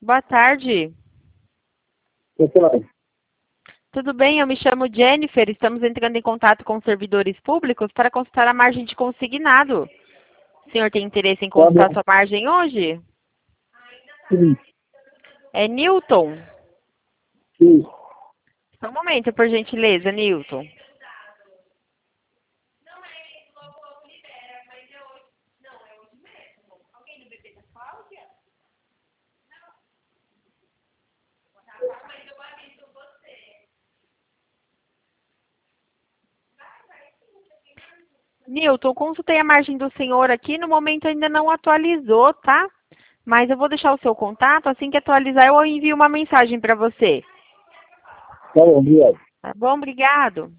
Boa tarde. Boa tarde. Tudo bem? Eu me chamo Jennifer. Estamos entrando em contato com servidores públicos para consultar a margem de consignado. O senhor tem interesse em consultar sua margem hoje? Sim. É Newton? Sim. Só um momento, por gentileza, Newton. Newton, consultei a margem do senhor aqui, no momento ainda não atualizou, tá? Mas eu vou deixar o seu contato, assim que atualizar eu envio uma mensagem para você. Tá bom, obrigado. Tá bom? Obrigado.